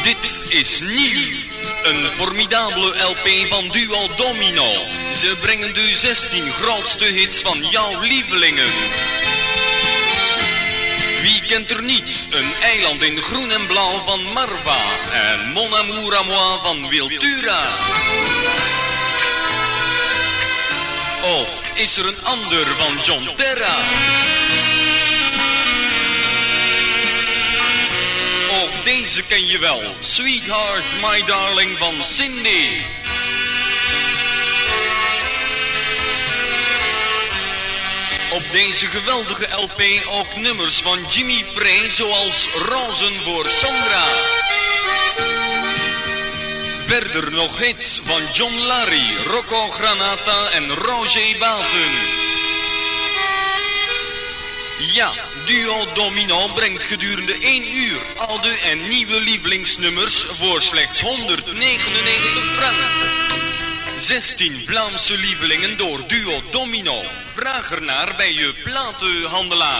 Dit is nieuw. Een formidabele LP van Duo Domino. Ze brengen de 16 grootste hits van jouw lievelingen. Wie kent er niet een eiland in groen en blauw van Marva en Mon Amour à Moi van Wiltura? Of is er een ander van John Terra? Ook deze ken je wel, Sweetheart, My Darling van Cindy. Op deze geweldige LP ook nummers van Jimmy Frey zoals Rozen voor Sandra. Verder nog hits van John Larry, Rocco Granata en Roger Baten. Ja, Duo Domino brengt gedurende 1 uur oude en nieuwe lievelingsnummers voor slechts 199 frank. 16 Vlaamse lievelingen door Duo Domino. Vraag ernaar bij je platenhandelaar.